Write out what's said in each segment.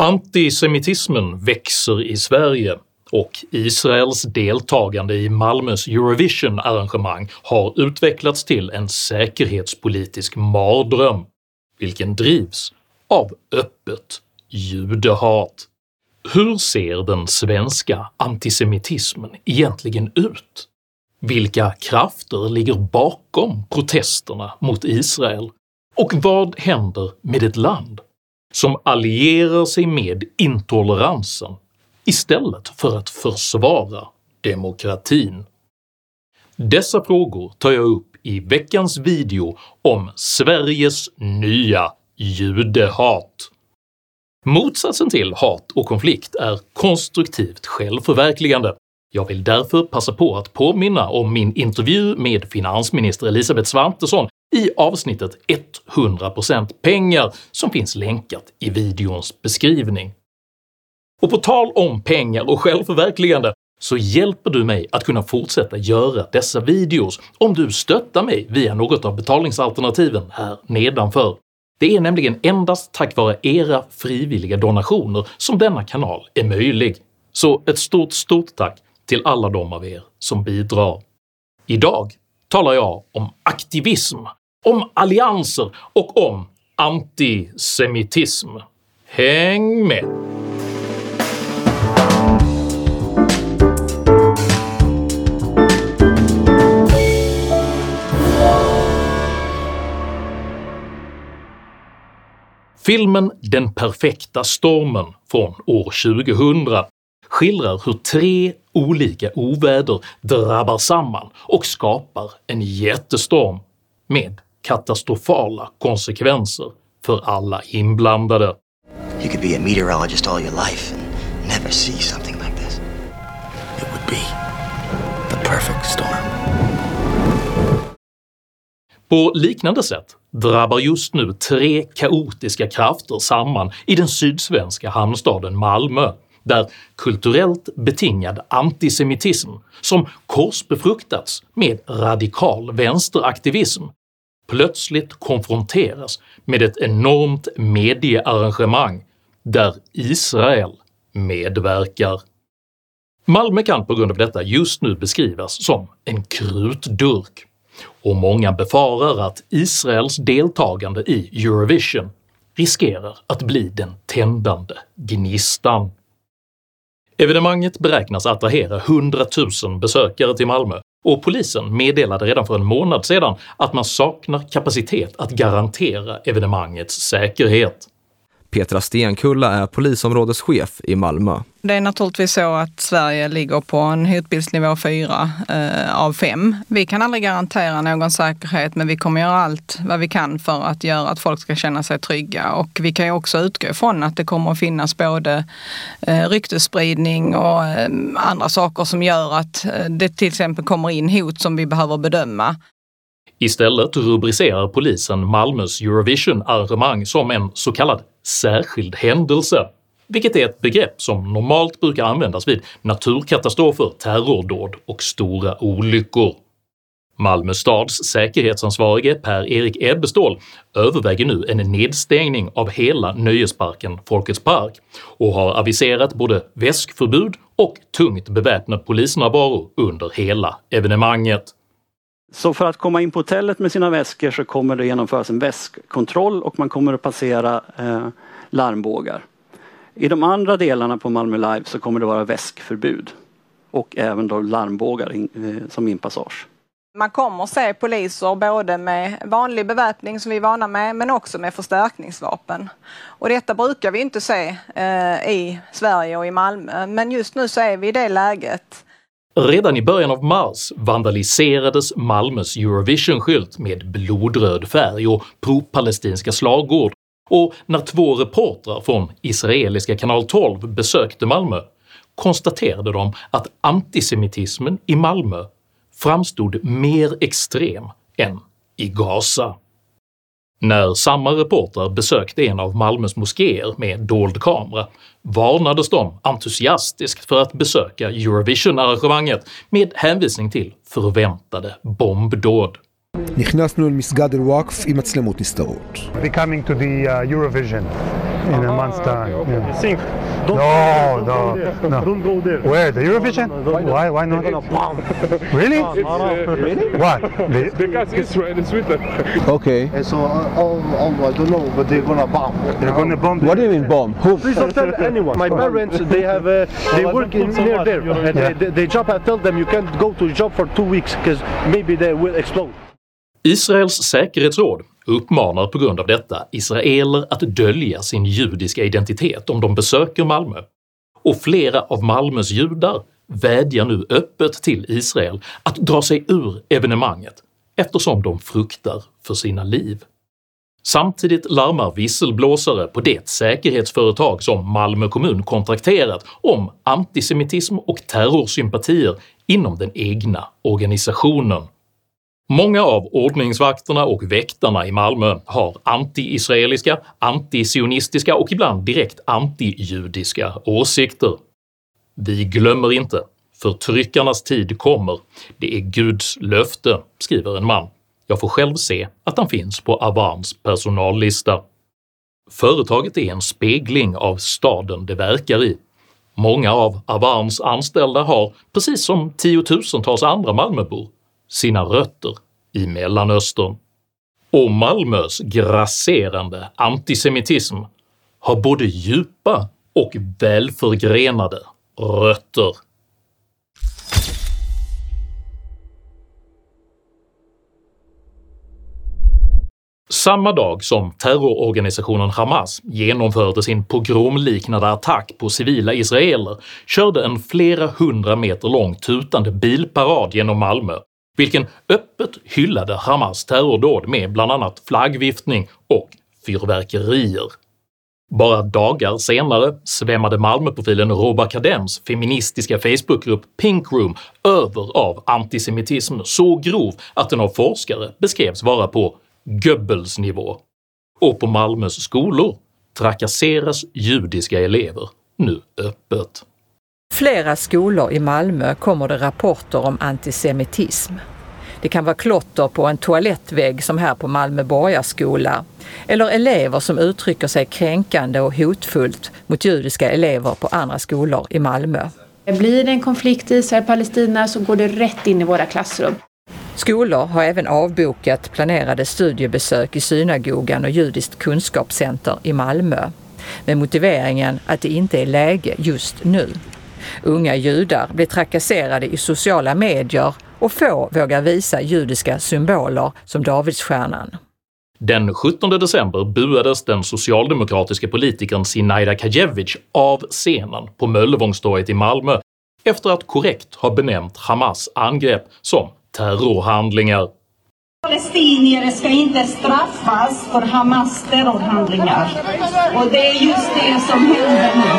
Antisemitismen växer i Sverige och Israels deltagande i Malmös Eurovision-arrangemang har utvecklats till en säkerhetspolitisk mardröm, vilken drivs av öppet judehat. Hur ser den svenska antisemitismen egentligen ut? Vilka krafter ligger bakom protesterna mot Israel? Och vad händer med ett land som allierar sig med intoleransen istället för att försvara demokratin? Dessa frågor tar jag upp i veckans video om Sveriges nya judehat. Motsatsen till hat och konflikt är konstruktivt självförverkligande. Jag vill därför passa på att påminna om min intervju med finansminister Elisabeth Svantesson i avsnittet 100% pengar som finns länkat i videons beskrivning. Och på tal om pengar och självförverkligande så hjälper du mig att kunna fortsätta göra dessa videos om du stöttar mig via något av betalningsalternativen här nedanför. Det är nämligen endast tack vare era frivilliga donationer som denna kanal är möjlig. Så ett stort tack till alla de av er som bidrar. Idag talar jag om aktivism, om allianser och om antisemitism. Häng med! Filmen Den perfekta stormen från år 2000 skildrar hur 3 olika oväder drabbar samman och skapar en jättestorm med katastrofala konsekvenser för alla inblandade. You could be a meteorologist all your life and never see something like this. It would be the perfect storm. På liknande sätt drabbar just nu 3 kaotiska krafter samman i den sydsvenska hamnstaden Malmö, där kulturellt betingad antisemitism som korsbefruktats med radikal vänsteraktivism plötsligt konfronteras med ett enormt mediearrangemang där Israel medverkar. Malmö kan på grund av detta just nu beskrivas som en krutdurk, och många befarar att Israels deltagande i Eurovision riskerar att bli den tändande gnistan. Evenemanget beräknas attrahera 100 000 besökare till Malmö, och polisen meddelade redan för en månad sedan att man saknar kapacitet att garantera evenemangets säkerhet. Petra Stenkulla är polisområdeschef i Malmö. Det är naturligtvis så att Sverige ligger på en hotbildsnivå 4 av 5. Vi kan aldrig garantera någon säkerhet, men vi kommer göra allt vad vi kan för att göra att folk ska känna sig trygga. Och vi kan ju också utgå ifrån att det kommer att finnas både ryktesspridning och andra saker som gör att det till exempel kommer in hot som vi behöver bedöma. Istället rubricerar polisen Malmös Eurovision-arrangemang som en så kallad särskild händelse, vilket är ett begrepp som normalt brukar användas vid naturkatastrofer, terrordåd och stora olyckor. Malmö stads säkerhetsansvarige Per-Erik Ebbestål överväger nu en nedstängning av hela nöjesparken Folkets park och har aviserat både väskförbud och tungt beväpnad polisnärvaro under hela evenemanget. Så för att komma in på hotellet med sina väskor så kommer det genomföras en väskkontroll och man kommer att passera larmbågar. I de andra delarna på Malmö Live så kommer det vara väskförbud och även då larmbågar som inpassage. Man kommer att se poliser både med vanlig beväpning som vi är vana med, men också med förstärkningsvapen. Och detta brukar vi inte se i Sverige och i Malmö, men just nu så är vi i det läget. Redan i början av mars vandaliserades Malmös Eurovision-skylt med blodröd färg och pro-palestinska slagord, och när 2 reportrar från israeliska kanal 12 besökte Malmö konstaterade de att antisemitismen i Malmö framstod mer extrem än i Gaza. När samma reportrar besökte en av Malmös moskéer med dold kamera varnades de entusiastiskt för att besöka Eurovision-arrangemanget med hänvisning till förväntade bombdåd. נכנסנו למסגד אל-וואקף עם מצלמות נסתרות. Coming to the Eurovision. in a month's time. Yeah. Think. No. Don't go there. Where? The Eurovision? Why not? Really? What? Because Israel is with them. Okay. And so, I don't know, but they're gonna bomb. They're gonna bomb. What do you mean bomb? Who? Please don't tell anyone. My parents, they work near there. And they job, I tell them you can't go to job for 2 weeks because maybe they will explode. Israels säkerhetsråd uppmanar på grund av detta israeler att dölja sin judiska identitet om de besöker Malmö, och flera av Malmös judar vädjar nu öppet till Israel att dra sig ur evenemanget eftersom de fruktar för sina liv. Samtidigt larmar visselblåsare på det säkerhetsföretag som Malmö kommun kontrakterat om antisemitism och terrorsympatier inom den egna organisationen. Många av ordningsvakterna och väktarna i Malmö har anti-israeliska, anti-sionistiska och ibland direkt anti-judiska åsikter. Vi glömmer inte, förtryckarnas tid kommer, det är Guds löfte, skriver en man. Jag får själv se att han finns på Avans personallista. Företaget är en spegling av staden det verkar i. Många av Avans anställda har, precis som tiotusentals andra Malmöbor, sina rötter i Mellanöstern. Och Malmös grasserande antisemitism har både djupa och välförgrenade rötter. Samma dag som terrororganisationen Hamas genomförde sin pogromliknande attack på civila israeler körde en flera 100 meter lång tutande bilparad genom Malmö, vilken öppet hyllade Hamas terrordåd med bland annat flaggviftning och fyrverkerier. Bara dagar senare svämmade Malmöprofilen Roba Kadems feministiska Facebookgrupp Pink Room över av antisemitism så grov att den av forskare beskrevs vara på Goebbels-nivå. Och på Malmös skolor trakasseras judiska elever nu öppet. Flera skolor i Malmö kommer det rapporter om antisemitism. Det kan vara klotter på en toalettvägg som här på Malmö Borgarskola, eller elever som uttrycker sig kränkande och hotfullt mot judiska elever på andra skolor i Malmö. Blir det en konflikt i Israel-Palestina så går det rätt in i våra klassrum. Skolor har även avbokat planerade studiebesök i synagogan och judiskt kunskapscenter i Malmö, med motiveringen att det inte är läge just nu. Unga judar blir trakasserade i sociala medier och få vågar visa judiska symboler som Davidsstjärnan. Den 17 december buades den socialdemokratiska politikern Zinaida Kajevic av scenen på Möllevångstorget i Malmö efter att korrekt ha benämnt Hamas angrepp som terrorhandlingar. Palestinier ska inte straffas för Hamas terrorhandlingar, och det är just det som händer nu.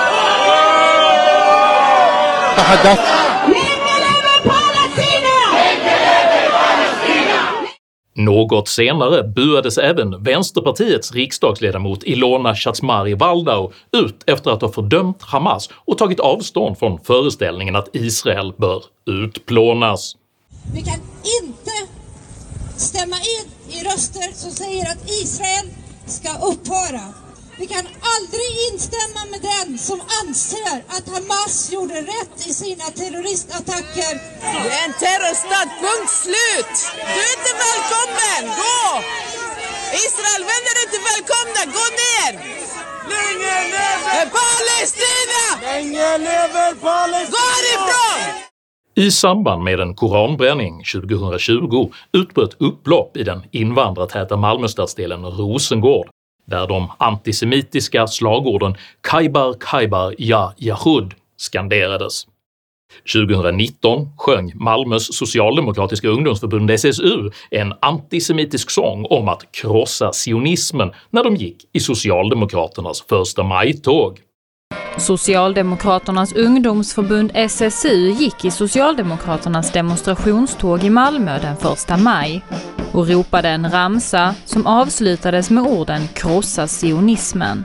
Något senare buades även Vänsterpartiets riksdagsledamot Ilona Chatzmari-Waldau ut efter att ha fördömt Hamas och tagit avstånd från föreställningen att Israel bör utplånas. Vi kan inte stämma in i röster som säger att Israel ska upphöra. Vi kan aldrig instämma med den som anser att Hamas gjorde rätt i sina terroristattacker. Det är en terrorstat, punkt slut! Du är inte välkommen, gå! Israel, vänner inte välkomna, gå ner! Länge lever Palestina! Länge lever Palestina! Gå härifrån! I samband med en koranbränning 2020 utbröt upplopp i den invandrartäta Malmöstadsdelen Rosengård, där de antisemitiska slagorden “Khaybar, Khaybar, ja Yahud” skanderades. 2019 sjöng Malmös socialdemokratiska ungdomsförbund SSU en antisemitisk sång om att krossa sionismen när de gick i Socialdemokraternas första majtåg. Socialdemokraternas ungdomsförbund SSU gick i Socialdemokraternas demonstrationståg i Malmö den 1 maj och ropade en ramsa som avslutades med orden “krossa sionismen”.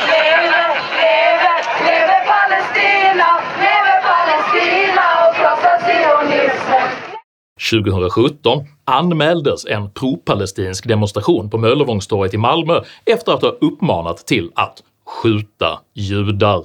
Leve Palestina, leve Palestina och krossa sionismen. 2017 anmäldes en pro-palestinsk demonstration på Möllevångstorget i Malmö efter att ha uppmanat till att skjuta judar.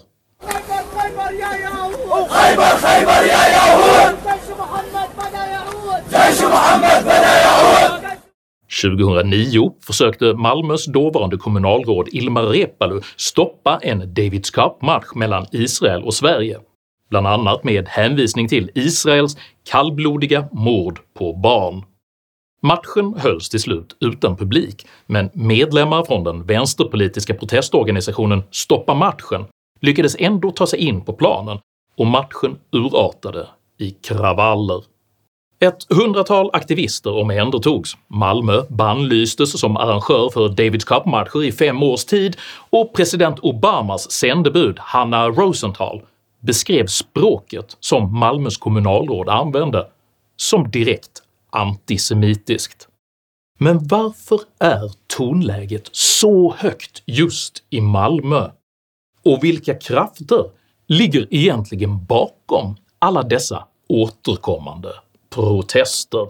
2009 försökte Malmös dåvarande kommunalråd Ilmar Reepalu stoppa en Davids Cup-match mellan Israel och Sverige, bland annat med hänvisning till Israels kallblodiga mord på barn. Matchen hölls till slut utan publik, men medlemmar från den vänsterpolitiska protestorganisationen Stoppa matchen lyckades ändå ta sig in på planen och matchen urartade i kravaller. Ett 100-tal aktivister omhändertogs, Malmö bannlystes som arrangör för Davids Cup-matcher i 5 års tid och president Obamas sändebud Hanna Rosenthal beskrev språket som Malmös kommunalråd använde som direkt antisemitiskt. Men varför är tonläget så högt just i Malmö? Och vilka krafter ligger egentligen bakom alla dessa återkommande protester?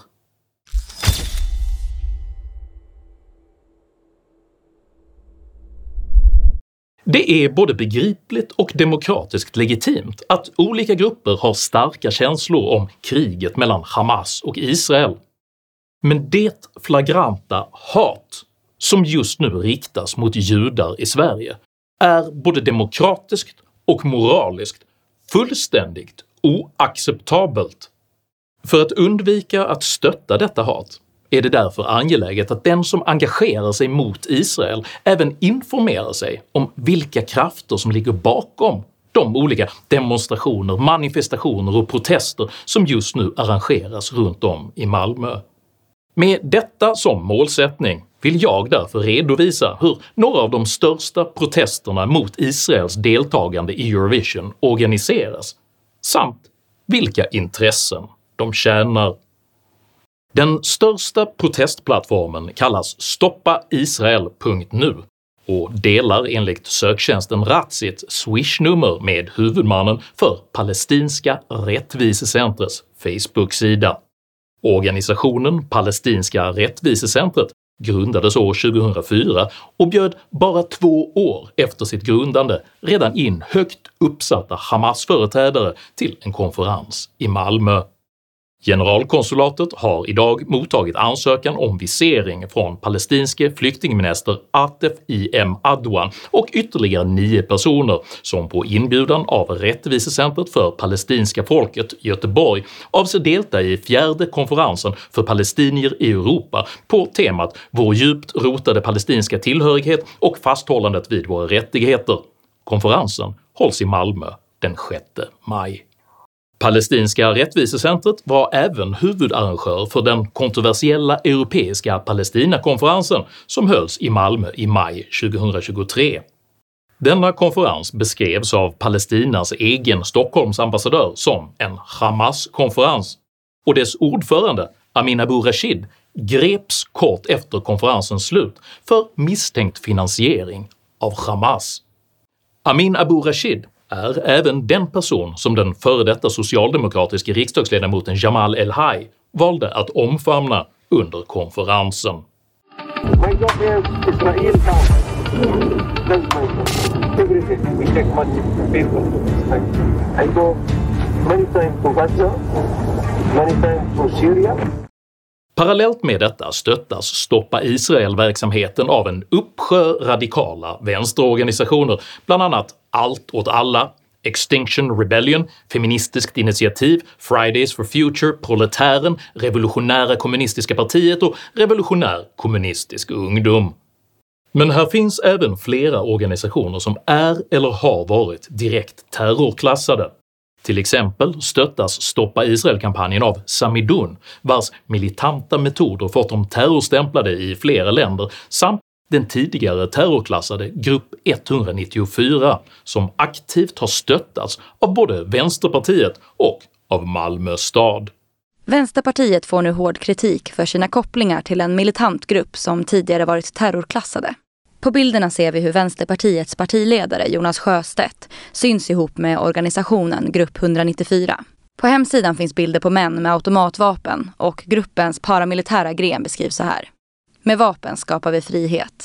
Det är både begripligt och demokratiskt legitimt att olika grupper har starka känslor om kriget mellan Hamas och Israel. Men det flagranta hat som just nu riktas mot judar i Sverige är både demokratiskt och moraliskt fullständigt oacceptabelt. För att undvika att stötta detta hat är det därför angeläget att den som engagerar sig mot Israel även informerar sig om vilka krafter som ligger bakom de olika demonstrationer, manifestationer och protester som just nu arrangeras runt om i Malmö. Med detta som målsättning vill jag därför redovisa hur några av de största protesterna mot Israels deltagande i Eurovision organiseras, samt vilka intressen de tjänar. Den största protestplattformen kallas stoppaisrael.nu och delar enligt söktjänsten Razzit swishnummer med huvudmannen för Palestinska rättvisecentrets Facebook-sida. Organisationen Palestinska rättvisecentret grundades år 2004 och bjöd bara 2 år efter sitt grundande redan in högt uppsatta Hamas-företrädare till en konferens i Malmö. Generalkonsulatet har idag mottagit ansökan om visering från palestinske flyktingminister Atef I.M. Adwan och ytterligare 9 personer som på inbjudan av Rättvisecentret för palestinska folket i Göteborg avser delta i 4:e konferensen för palestinier i Europa på temat “Vår djupt rotade palestinska tillhörighet och fasthållandet vid våra rättigheter”. Konferensen hålls i Malmö den 6 maj. Palestinska rättvisecentret var även huvudarrangör för den kontroversiella europeiska Palestinakonferensen som hölls i Malmö i maj 2023. Denna konferens beskrevs av Palestinas egen Stockholmsambassadör som en Hamas-konferens, och dess ordförande Amin Abu Rashid greps kort efter konferensens slut för misstänkt finansiering av Hamas. Amin Abu Rashid är även den person som den före detta socialdemokratiska riksdagsledamoten Jamal El-Hay valde att omfamna under konferensen. Parallellt med detta stöttas Stoppa Israel-verksamheten av en uppsjö radikala vänsterorganisationer, bland annat Allt åt alla, Extinction Rebellion, Feministiskt initiativ, Fridays for Future, Proletären, Revolutionära kommunistiska partiet och Revolutionär kommunistisk ungdom. Men här finns även flera organisationer som är eller har varit direkt terrorklassade. Till exempel stöttas Stoppa Israel-kampanjen av Samidun, vars militanta metoder fått dem terrorstämplade i flera länder, samt den tidigare terrorklassade Grupp 194 som aktivt har stöttats av både Vänsterpartiet och av Malmö stad. Vänsterpartiet får nu hård kritik för sina kopplingar till en militant grupp som tidigare varit terrorklassade. På bilderna ser vi hur Vänsterpartiets partiledare Jonas Sjöstedt syns ihop med organisationen Grupp 194. På hemsidan finns bilder på män med automatvapen och gruppens paramilitära gren beskrivs så här. Med vapen skapar vi frihet.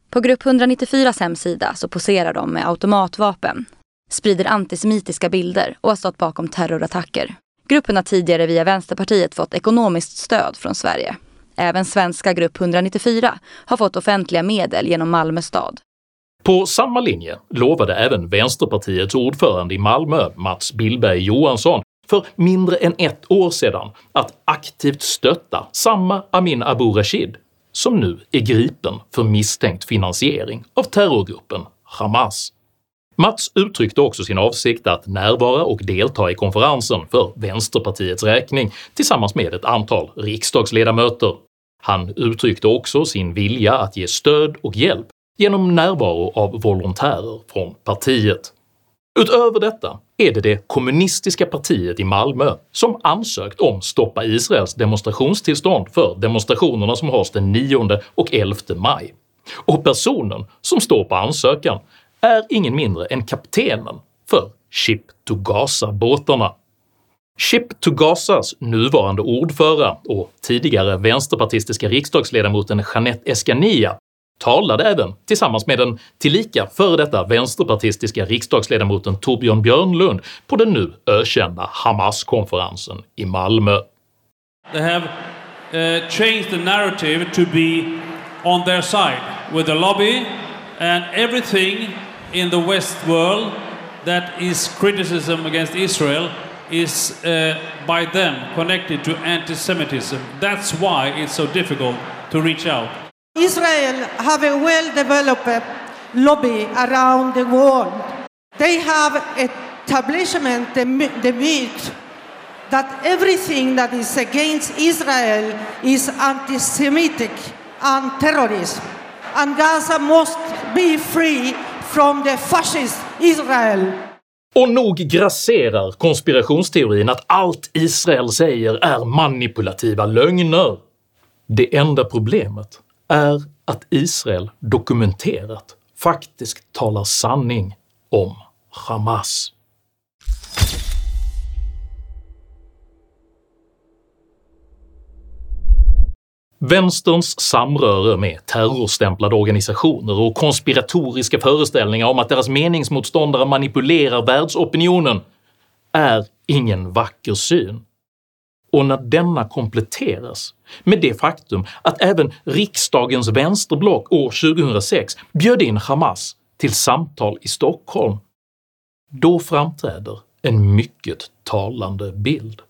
På Grupp 194s hemsida så poserar de med automatvapen, sprider antisemitiska bilder och har stått bakom terrorattacker. Gruppen har tidigare via Vänsterpartiet fått ekonomiskt stöd från Sverige. Även svenska Grupp 194 har fått offentliga medel genom Malmö stad. På samma linje lovade även Vänsterpartiets ordförande i Malmö, Mats Billberg Johansson, för mindre än ett år sedan att aktivt stötta samma Amin Abu Rashid som nu är gripen för misstänkt finansiering av terrorgruppen Hamas. Mats uttryckte också sin avsikt att närvara och delta i konferensen för Vänsterpartiets räkning tillsammans med ett antal riksdagsledamöter. Han uttryckte också sin vilja att ge stöd och hjälp genom närvaro av volontärer från partiet. Utöver detta är det kommunistiska partiet i Malmö som ansökt om Stoppa Israels demonstrationstillstånd för demonstrationerna som hålls den 9 och 11 maj. Och personen som står på ansökan är ingen mindre än kaptenen för Ship to Gaza-båtarna. Ship to Gazas nuvarande ordförande och tidigare vänsterpartistiska riksdagsledamoten Jeanette Escanilla talade även tillsammans med den tillika före detta vänsterpartistiska riksdagsledamoten Torbjörn Björnlund på den nu ökända Hamas-konferensen i Malmö. They have changed the narrative to be on their side with the lobby and everything in the West world that is criticism against Israel is by them connected to anti-Semitism. That's why it's so difficult to reach out. Israel have a well-developed lobby around the world. They have establishment the myth that everything that is against Israel is anti-Semitic and terrorism. And Gaza must be free from the fascist Israel. Och nog grasserar konspirationsteorin att allt Israel säger är manipulativa lögner. Det enda problemet är att Israel dokumenterat faktiskt talar sanning om Hamas. Vänsterns samröre med terrorstämplade organisationer och konspiratoriska föreställningar om att deras meningsmotståndare manipulerar världsopinionen är ingen vacker syn. Och när denna kompletteras med det faktum att även riksdagens vänsterblock år 2006 bjöd in Hamas till samtal i Stockholm, då framträder en mycket talande bild.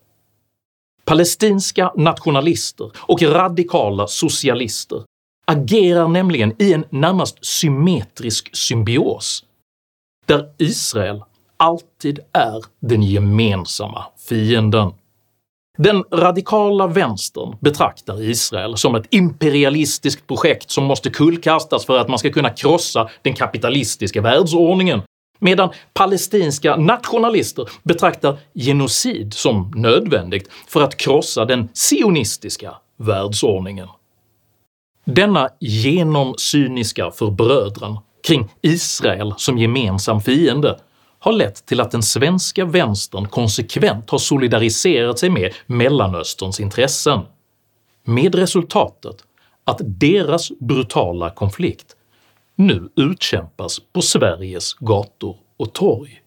Palestinska nationalister och radikala socialister agerar nämligen i en närmast symmetrisk symbios, där Israel alltid är den gemensamma fienden. Den radikala vänstern betraktar Israel som ett imperialistiskt projekt som måste kullkastas för att man ska kunna krossa den kapitalistiska världsordningen, medan palestinska nationalister betraktar genocid som nödvändigt för att krossa den sionistiska världsordningen. Denna genomsyniska förbrödran kring Israel som gemensam fiende har lett till att den svenska vänstern konsekvent har solidariserat sig med Mellanösterns intressen, med resultatet att deras brutala konflikt nu utkämpas på Sveriges gator och torg.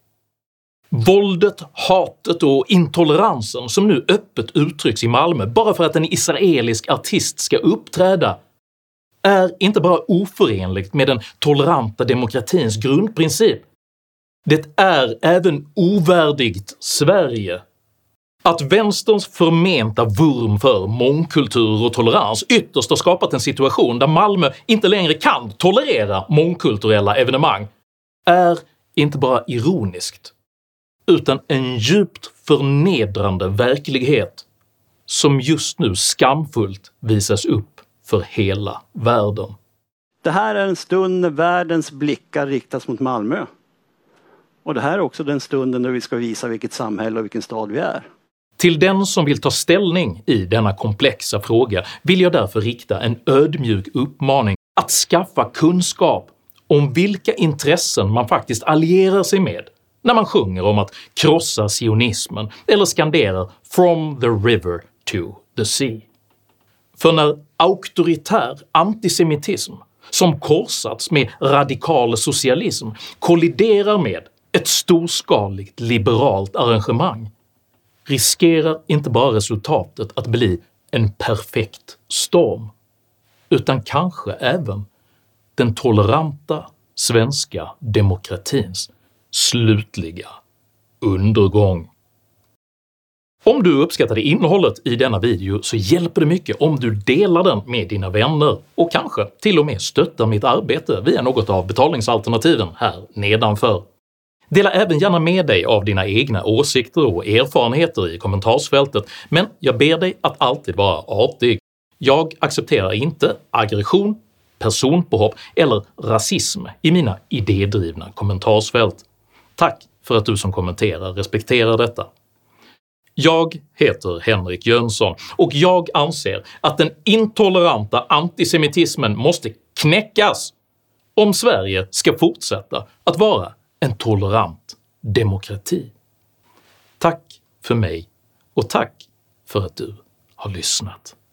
Våldet, hatet och intoleransen som nu öppet uttrycks i Malmö bara för att en israelisk artist ska uppträda är inte bara oförenligt med den toleranta demokratins grundprincip, det är även ovärdigt Sverige. Att vänsterns förmenta vurm för mångkultur och tolerans ytterst har skapat en situation där Malmö inte längre kan tolerera mångkulturella evenemang är inte bara ironiskt, utan en djupt förnedrande verklighet som just nu skamfullt visas upp för hela världen. Det här är en stund när världens blickar riktas mot Malmö. Och det här är också den stunden när vi ska visa vilket samhälle och vilken stad vi är. Till den som vill ta ställning i denna komplexa fråga vill jag därför rikta en ödmjuk uppmaning att skaffa kunskap om vilka intressen man faktiskt allierar sig med när man sjunger om att krossa sionismen eller skanderar “From the river to the sea”. För när auktoritär antisemitism som korsats med radikal socialism kolliderar med ett storskaligt liberalt arrangemang riskerar inte bara resultatet att bli en perfekt storm, utan kanske även den toleranta svenska demokratins slutliga undergång. Om du uppskattade innehållet i denna video så hjälper det mycket om du delar den med dina vänner och kanske till och med stöttar mitt arbete via något av betalningsalternativen här nedanför. Dela även gärna med dig av dina egna åsikter och erfarenheter i kommentarsfältet, men jag ber dig att alltid vara artig. Jag accepterar inte aggression, personpåhopp eller rasism i mina idédrivna kommentarsfält. Tack för att du som kommenterar respekterar detta. Jag heter Henrik Jönsson och jag anser att den intoleranta antisemitismen måste knäckas om Sverige ska fortsätta att vara en tolerant demokrati. Tack för mig och tack för att du har lyssnat.